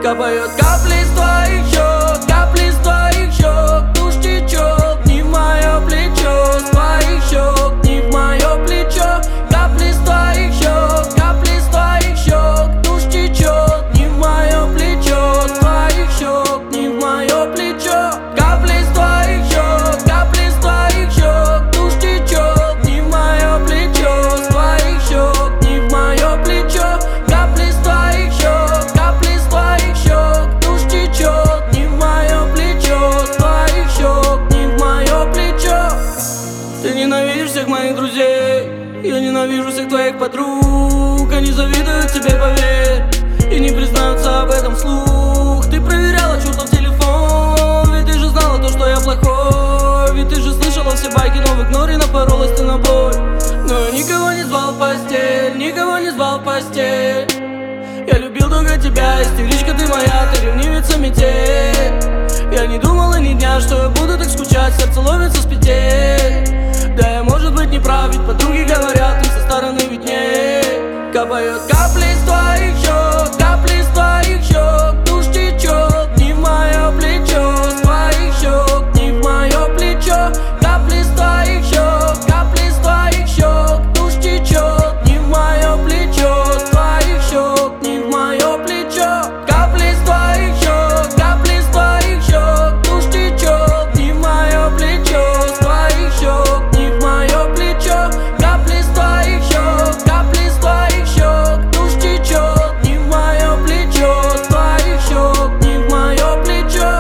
Капают капли с твоих щек, капли с твоих щек. Тушь течет не в мое плечо, с твоих щек не в мое плечо. Капли с твоих щек, капли с твоих щек. Тушь течет не в мое плечо, с твоих щек не в мое плечо. Капли с твоих щек, капли с твоих щек. Тушь течет не в мое плечо, с твоих щек не в мое плечо. Капли с твоих щек, капли с твоих щек. Тушь течет не в мое плечо, с твоих щек не в мое плечо. Ты ненавидишь всех моих друзей, я ненавижу всех твоих подруг. Они завидуют тебе, поверь, и не признаются об этом вслух. Ты проверяла чертов телефон, ведь ты же знала то, что я плохой. Ведь ты же слышала все байки, но в игноре напоролась ты на боль. Но я никого не звал в постель, никого не звал в постель. Я любил только тебя, истеричка ты моя, ты ревнивица метель. Я не думала ни дня, что я буду так скучать, сердце ломится с петель. Да я, может быть, не прав, ведь подруги говорят, им со стороны виднее. Капают капли с твоих щек, капли с твоих щек. Тушь течет не в мое плечо, с твоих щек не в мое плечо. Капли с твоих щек, капли с твоих щек. Тушь течет не в мое плечо, с твоих щек не в мое плечо. Капли с твоих щек, капли с твоих щек. Тушь течет не в мое плечо, с твоих щек не в мое плечо. Капли с твоих щек, капли с твоих щек. Тушь течет не в мое плечо, с твоих щек не в мое плечо.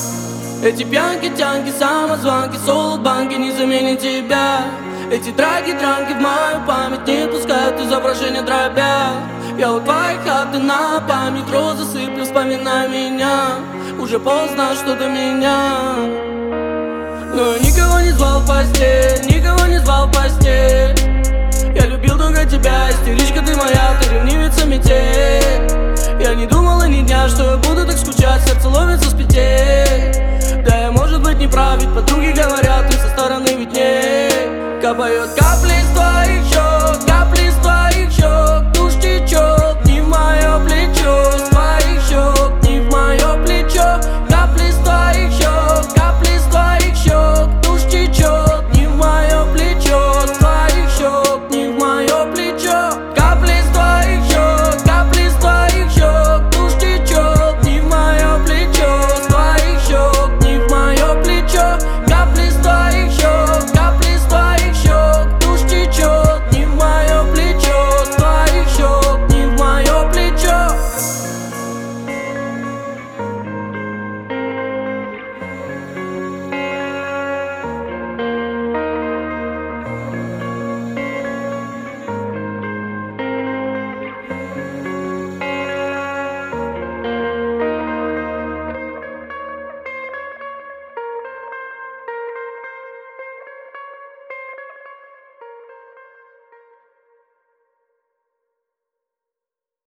Эти пьянки, тянки, самозванки, солод-банки не заменят тебя. Эти драги-дранки в мою память не пускают изображения дробя. Я у твоих хаты на память розы сыплю, вспоминай меня. Уже поздно, что до меня. Но я никого не звал в постель, никого не звал в постель. Я любил только тебя, истеричка ты моя, ты ревнивая.